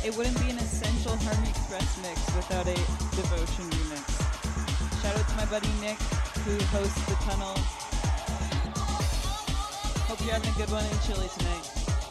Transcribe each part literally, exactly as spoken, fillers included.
It wouldn't be an essential Harmony Express mix without a Devotion remix. Shout out to my buddy Nick, who hosts The Tunnel. Hope you're having a good one in Chile tonight.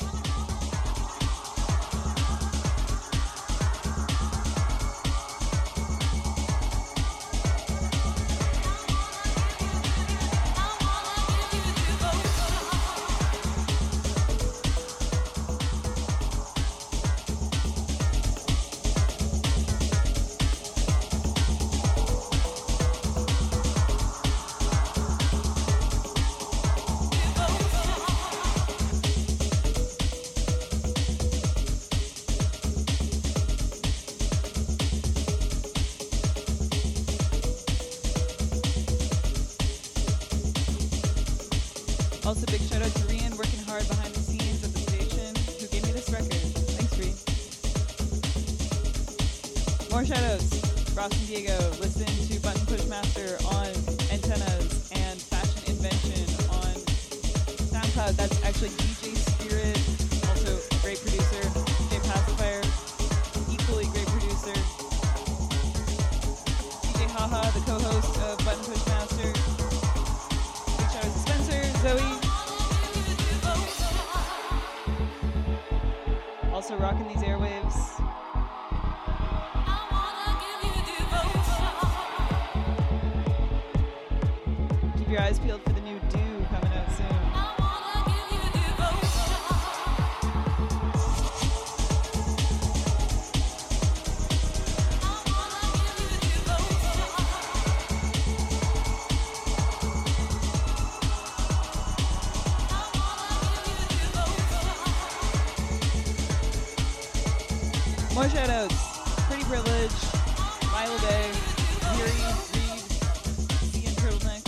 Also, big shout out to Rian, working hard behind the scenes at the station, who gave me this record. Thanks, Ree. More shout outs. Ross and Diego, listen to Button Push Master on Antennas and Fashion Invention on SoundCloud. That's actually D J Spirit, also a great producer. D J Pacifier, equally great producer. D J Haha, the co-host of Button Push Master. Big shout out to Spencer, Zoe. Also rocking these airwaves. Keep your eyes peeled for the new Do coming out soon. More shoutouts. Pretty Privilege, Milo Day, Yuri, Reed, C and Turtlenecks.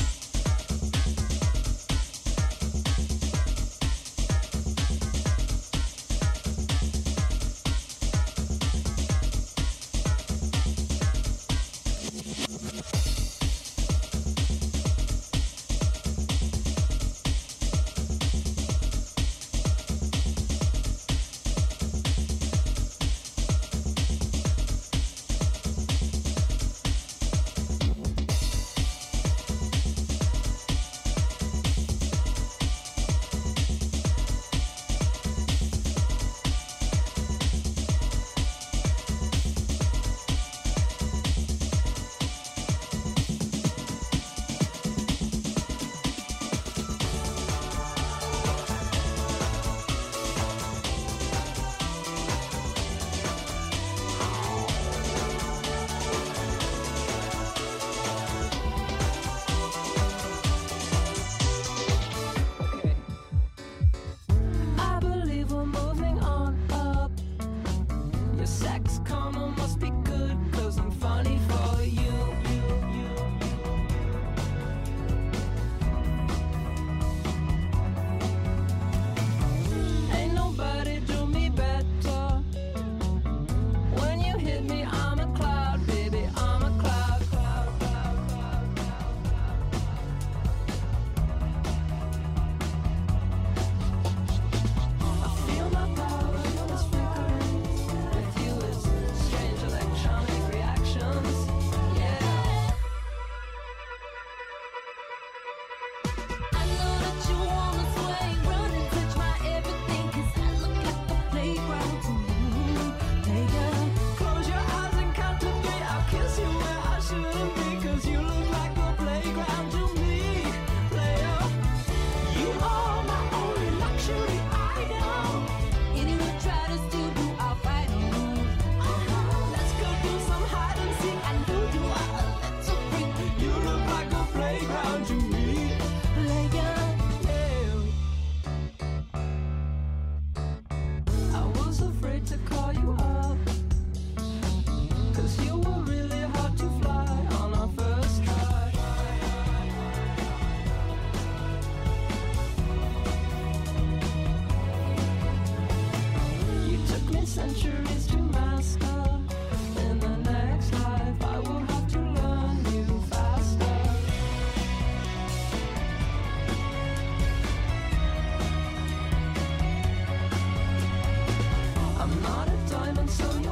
I'm not a diamond, so you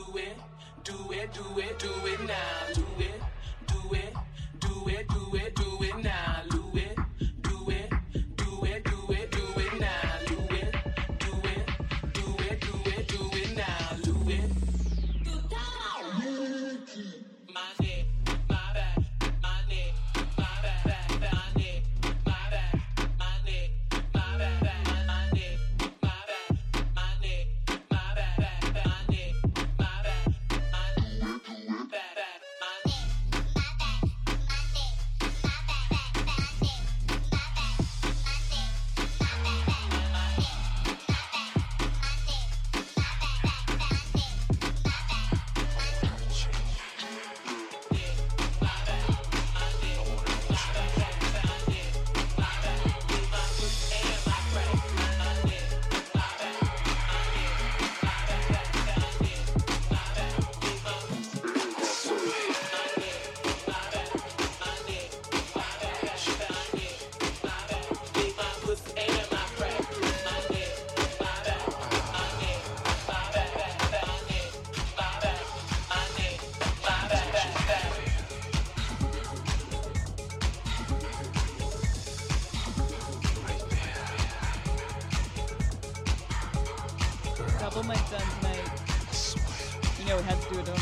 Double mic done tonight. You know it had to do with them.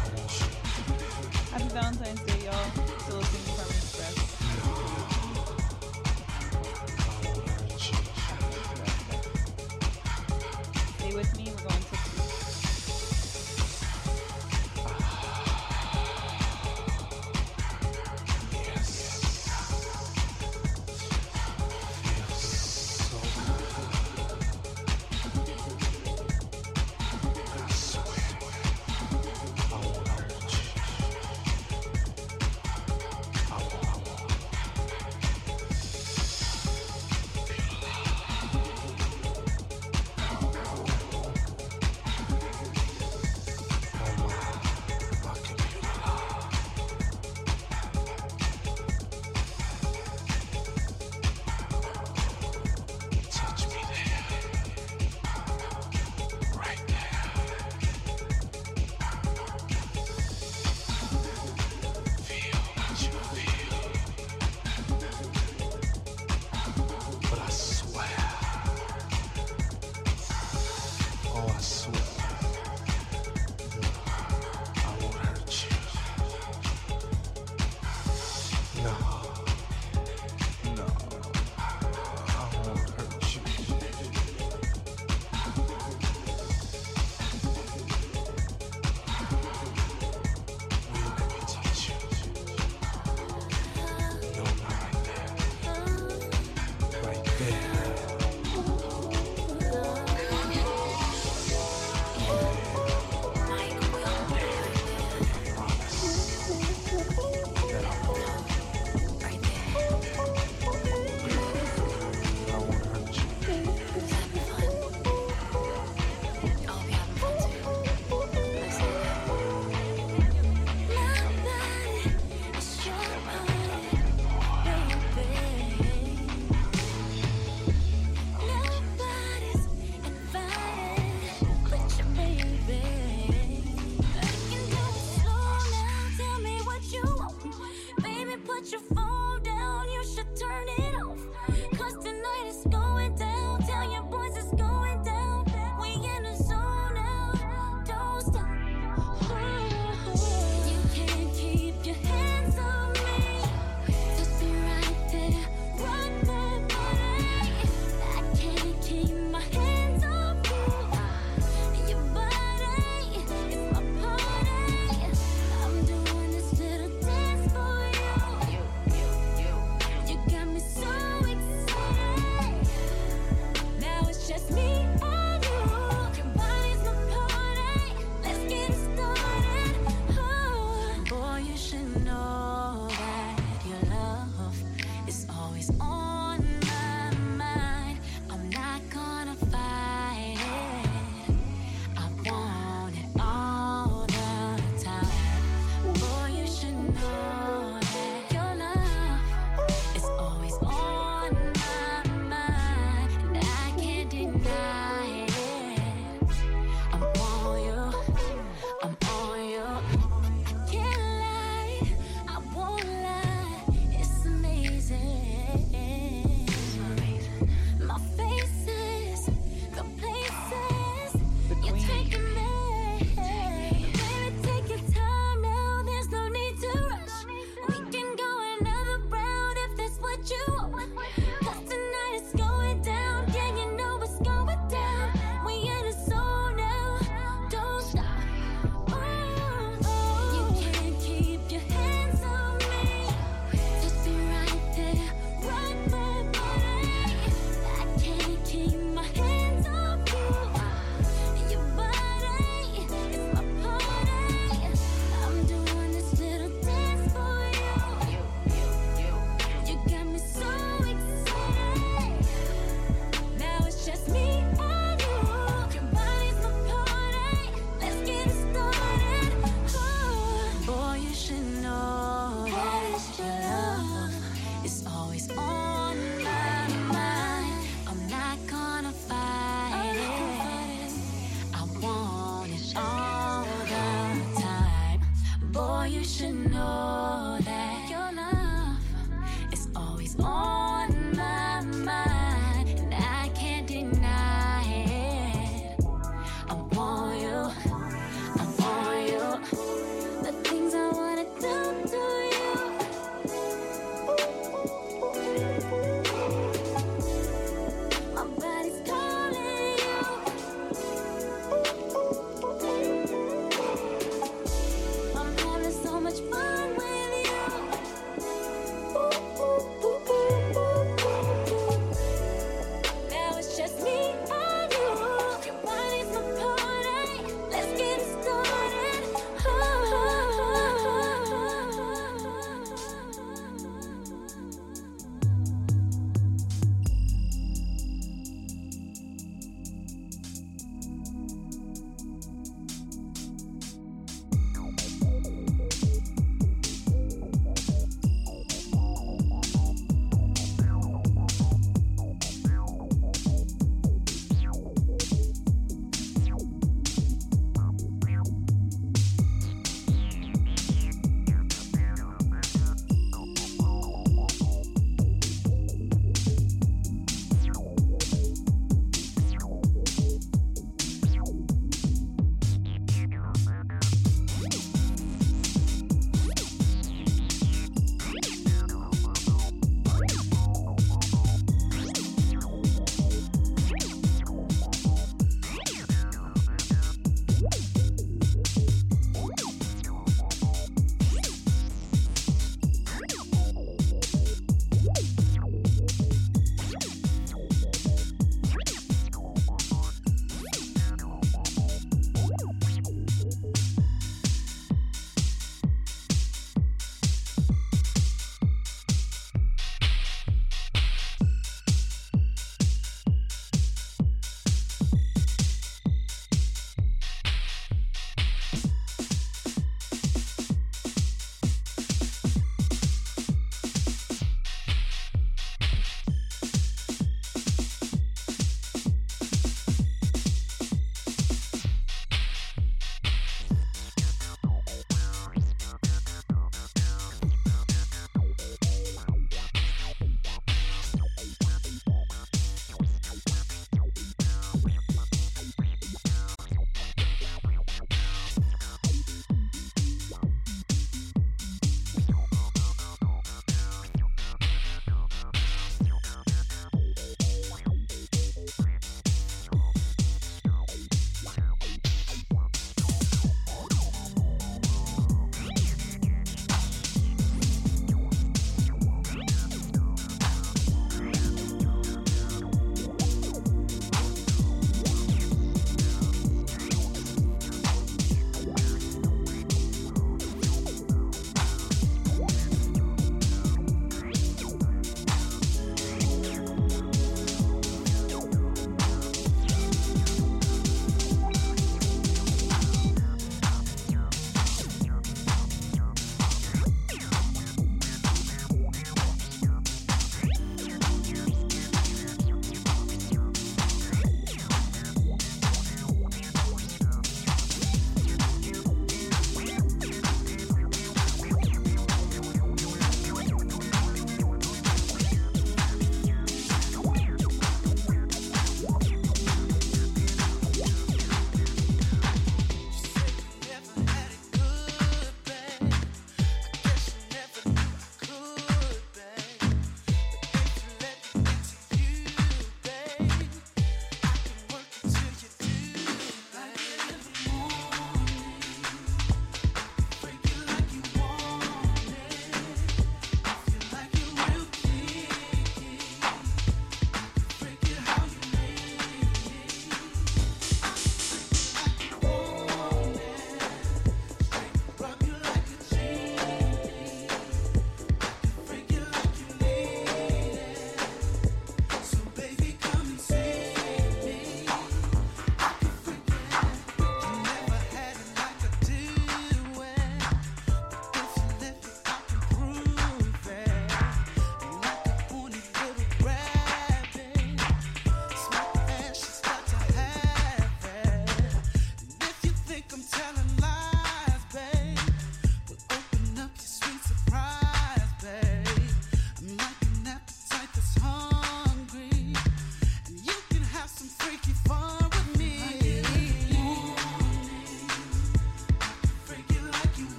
Happy Valentine's Day, y'all. Still listening to Carmen Express. Stay with me, we're going to I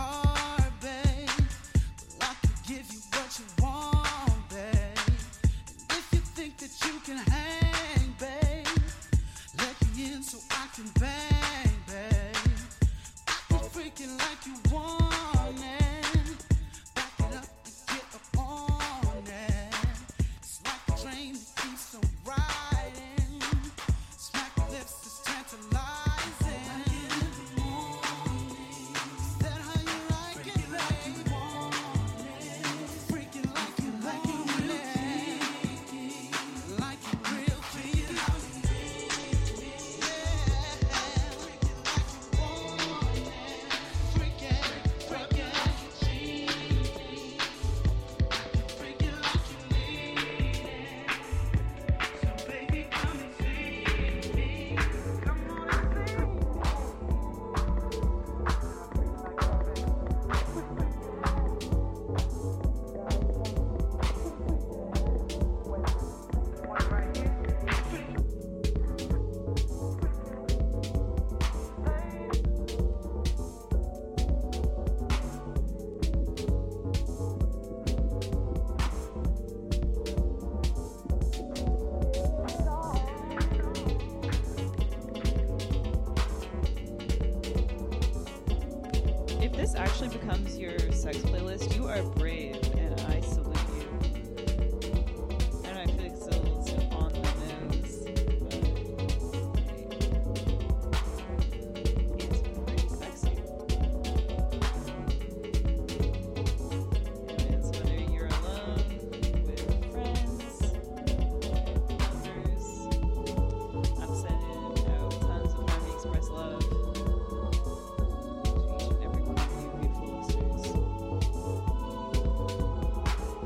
heart, babe. Well, I can give you what you want, babe. And if you think that you can hang, babe, let me in so I can bang, babe. I can freaking like you want it. Back it up and get up on it. It's like a train that keeps on riding. Smack lips is tantalizing. Is that how you like it, babe? Freaking like you want it. Like you real freaky. Yeah. Freaking, freaking, freaking like you need it. So baby, come and see me. Come on and see me. If this actually becomes your sex playlist, you are brave, and I salute you. I don't know, I feel like it's a little too on the nose, but hey, it's pretty sexy. Yeah, it's whether you're alone, with friends, lovers, I'm sending out tons of Harmony Express love to each and every one of you beautiful listeners.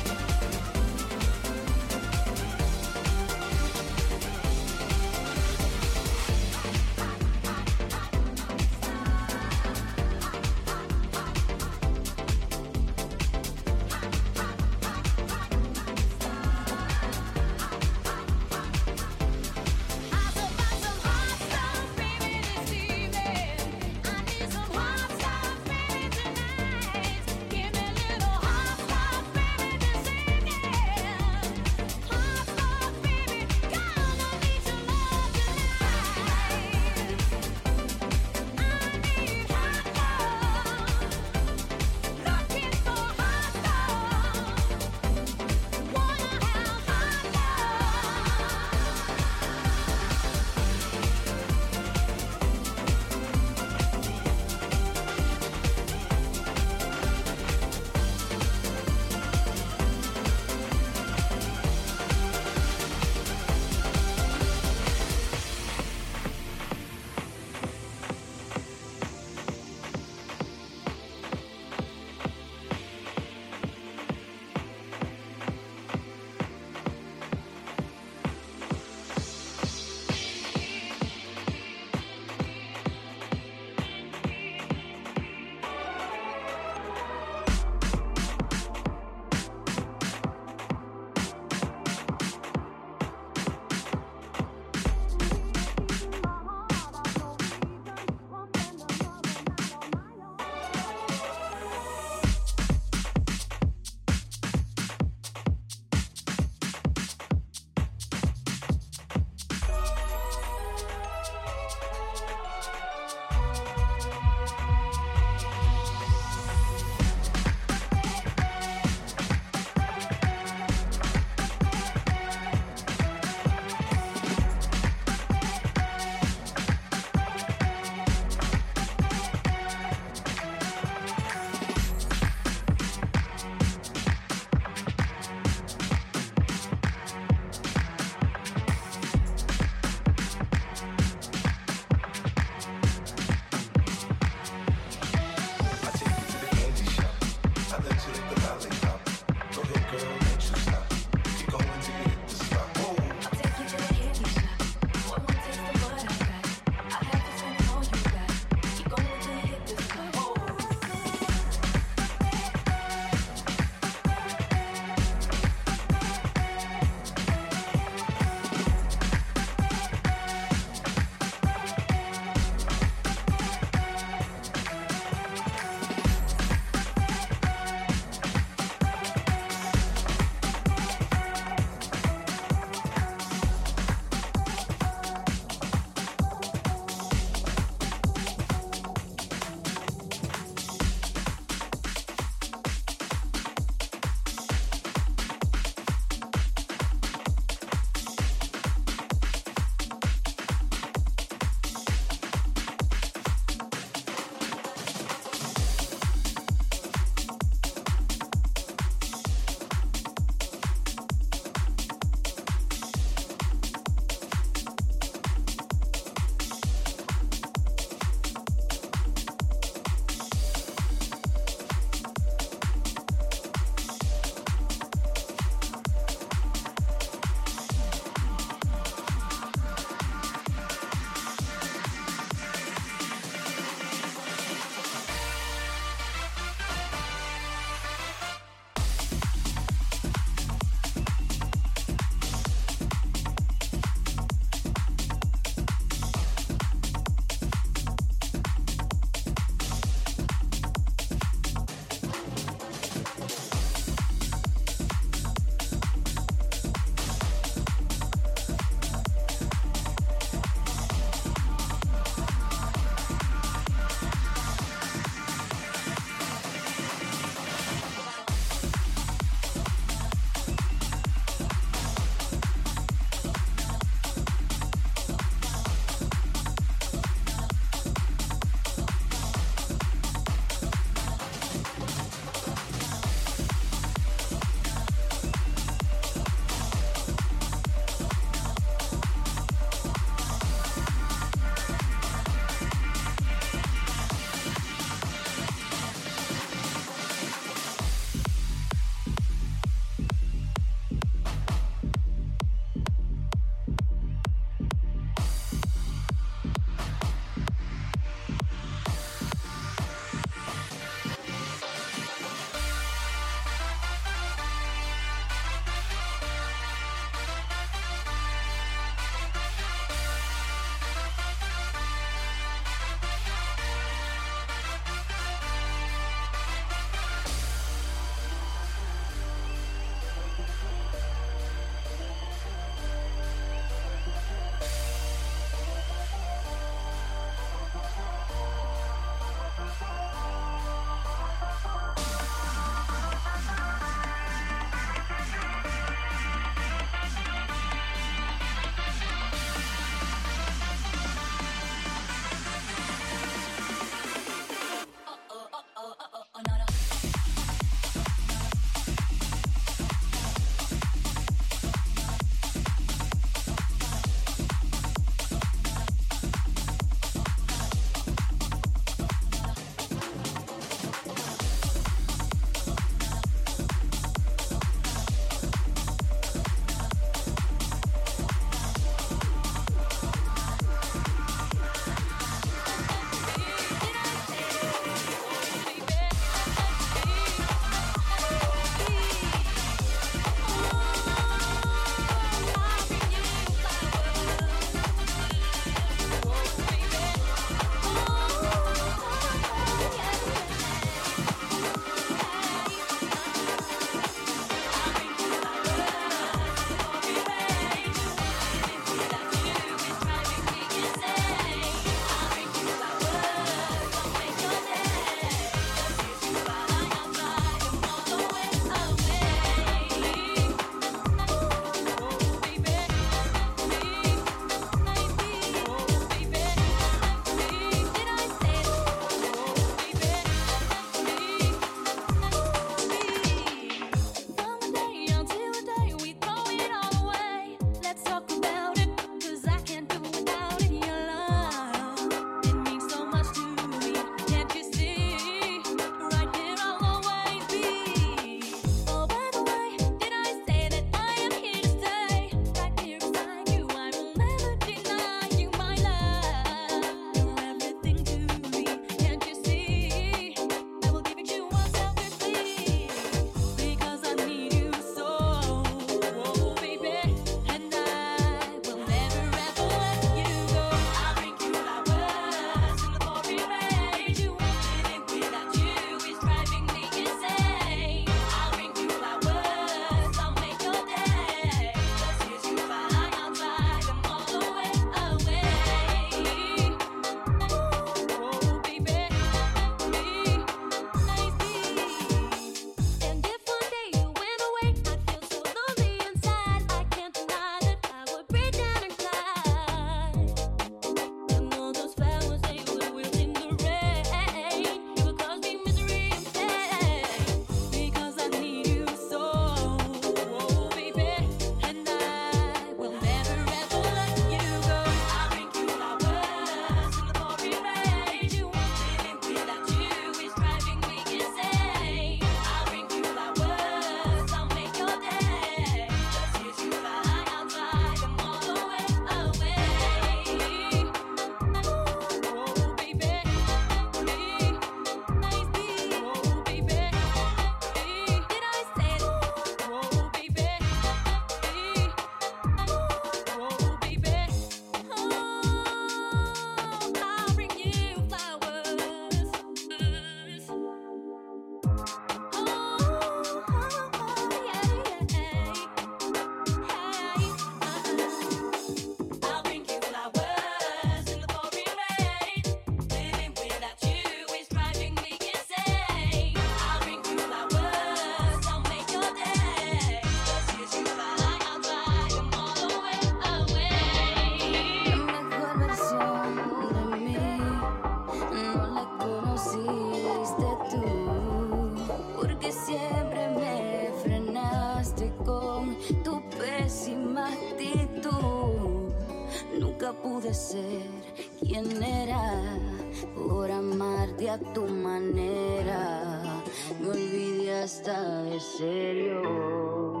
Nunca pude ser quien era por amarte a tu manera. Me olvidé hasta de serio.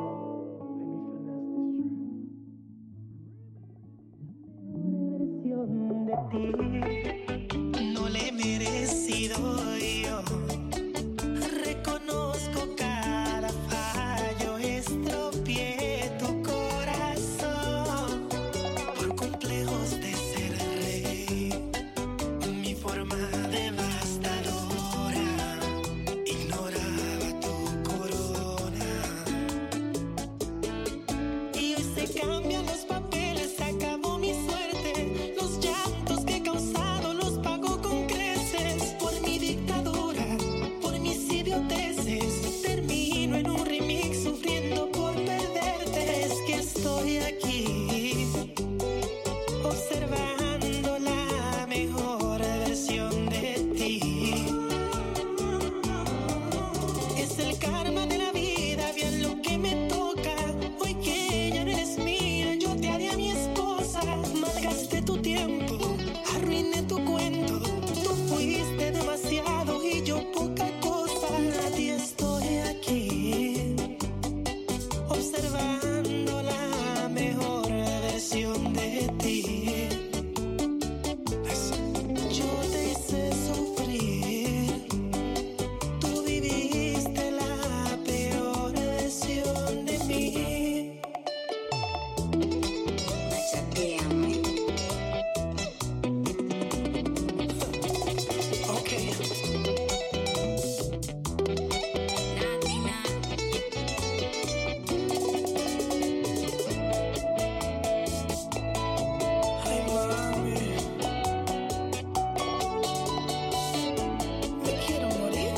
De ti no le he merecido yo. Reconozco cada fallo, estropeé tu corazón por complejos de ser rey. Mi forma devastadora ignoraba tu corona. Y hoy se cambian los papeles, se acabó mi suerte. Los llantos que he causado los pago con creces. Por mi dictadura, por mis idioteces, termino en un remix sufriendo por perderte. Es que estoy aquí observando la mejor versión de ti. Es el karma de la vida, bien lo que me toca. Hoy que ya no eres mía, yo te haré a mi esposa. Malgasté tu tiempo, arruiné tu cuento. Tú fuiste demasiado y yo poca cosa. Nadie estoy aquí observando la mejor versión de ti. Yo te hice sufrir, tú viviste la peor versión de mí. Machaquéame. Ok. Latina. Ay, mami, me quiero morir.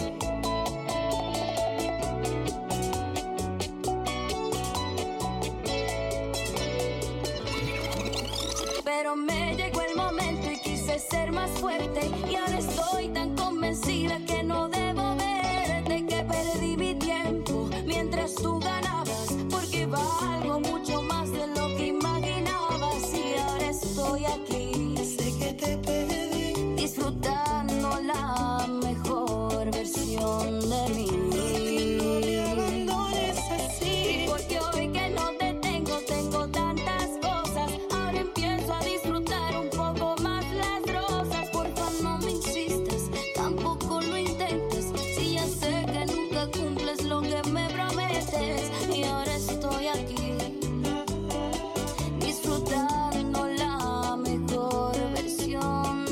Pero me llegó el momento y quise ser más fuerte. Y ahora estoy tan convencida que no debo verte, que perdí mi tiempo mientras tú ganabas, porque valgo mucho más de lo que imaginabas. Y ahora estoy aquí Sé que te perdí, disfrutando la mejor versión de mí. no me abandones así. Porque hoy que no te tengo, tengo tantas cosas. Ahora empiezo a disfrutar un poco más las rosas. Porfa, no me insistas, tampoco lo intentes. Si ya sé que nunca cumples lo que me prometes. Y ahora estoy aquí, disfrutando la mejor versión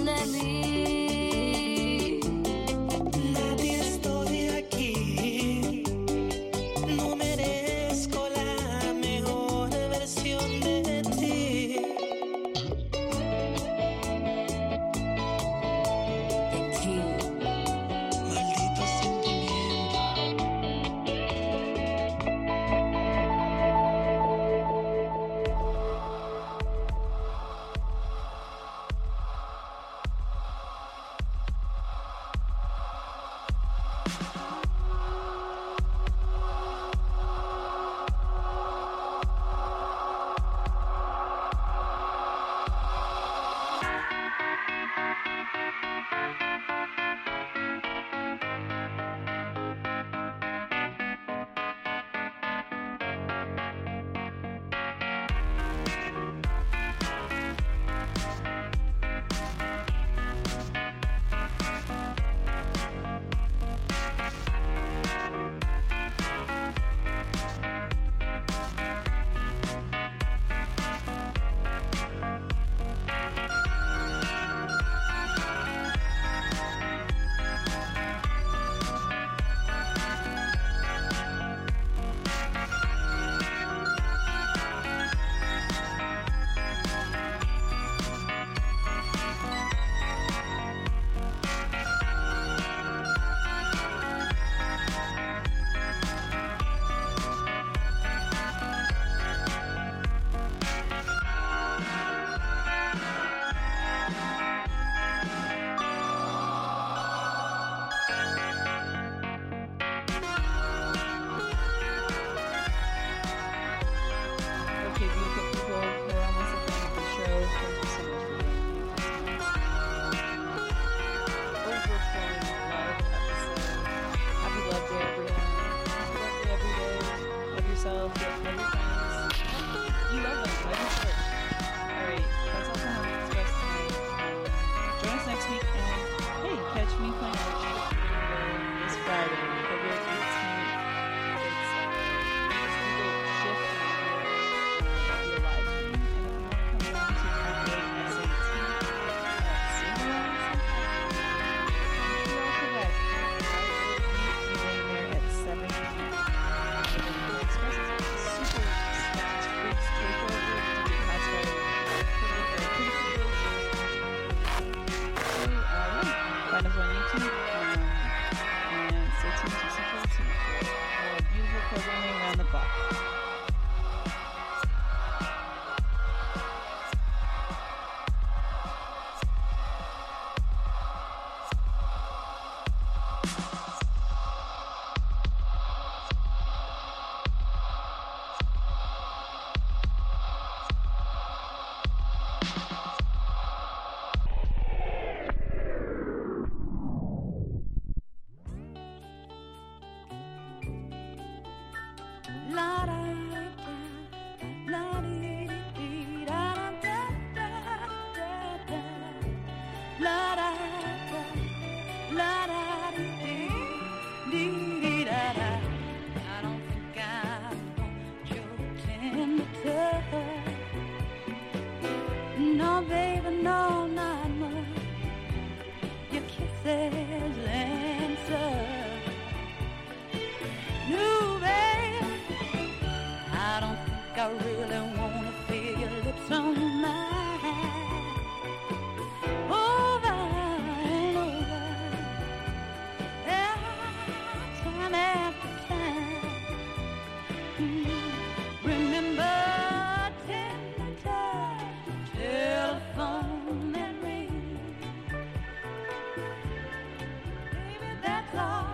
week. And hey, catch me playing at Cheetah Theater this Friday, February eighteenth. It's uh, just Google Shift and do a live stream. And if you want to come down to Cafe S A T, that's Cinderella Montreal, Quebec, I will be emailing there at seven p.m. The Express is a super stacked freaks takeover. D J Pascal, pretty, pretty cool. So, uh, yeah, find us on YouTube, um, and stay tuned to Central T V for more beautiful programming around the clock. La da da, la dee dee da da da da da, la da da, la da dee dee dee da da. I don't think I want your tender touch. No, baby, no, not much. Your kisses and such. No, baby, I don't think I really wanna feel your lips on mine. Over and over, yeah, time after time. Mm, remember tender touch, telephone that ring. Baby, that's all.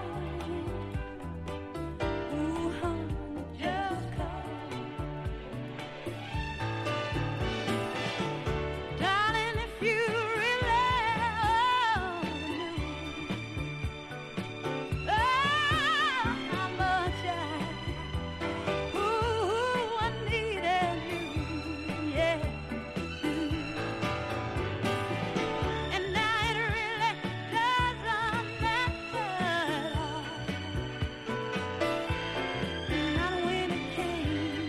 Ooh, honey, just call. Darling, if you really knew, oh, how much I, ooh, I needed you, yeah. And now it really doesn't matter at all. Not when it came,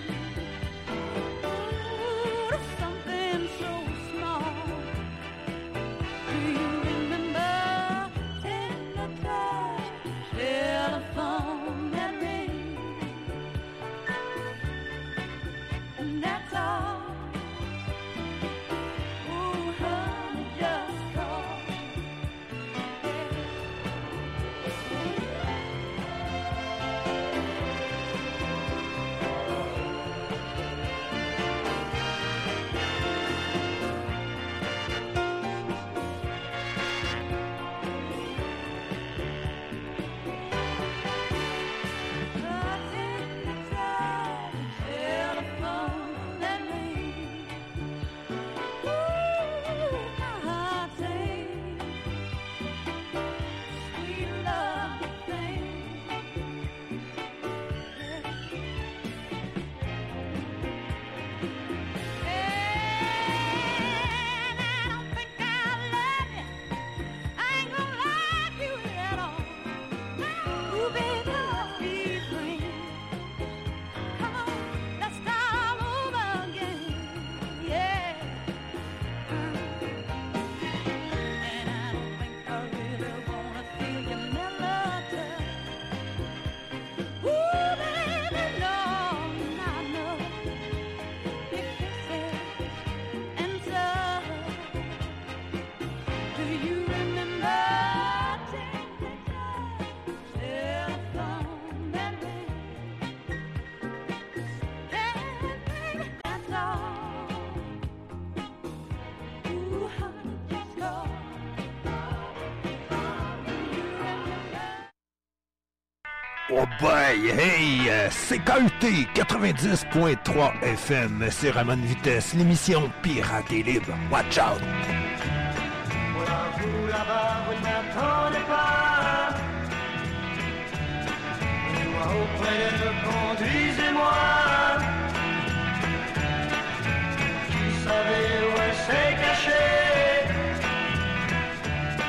ooh, to something so small. Do you remember tender touch, telephone that ring? And that's all. Ooh, honey, just call. Telephone that ring. Ooh, I take sweet love thing. And I don't think I love you. I ain't gonna like you at all. Ooh, baby, let's be friends. Come on, let's start all over again. Yeah. And I don't think I really wanna feel your melody. Ooh, baby, no, not no. Big kisses and such. Do you remember tender touch, telephone that ring? Yeah, baby, that's all. Ooh, honey, just call. Do you remember? Oh boy, hey, euh, C K U T quatre-vingt-dix point trois F M, c'est Ramon Vitesse, l'émission Pirate et Libre. Watch out! Voilà, vous là-bas, vous ne m'attendez pas. Moi auprès de vous, conduisez-moi. Qui savait où elle s'est cachée?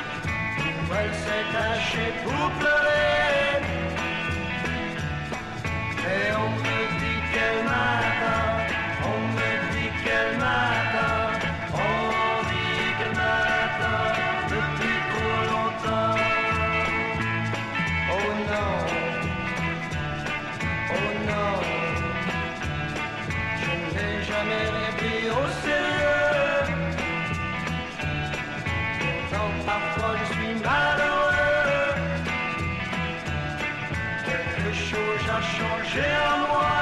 a changé à moi.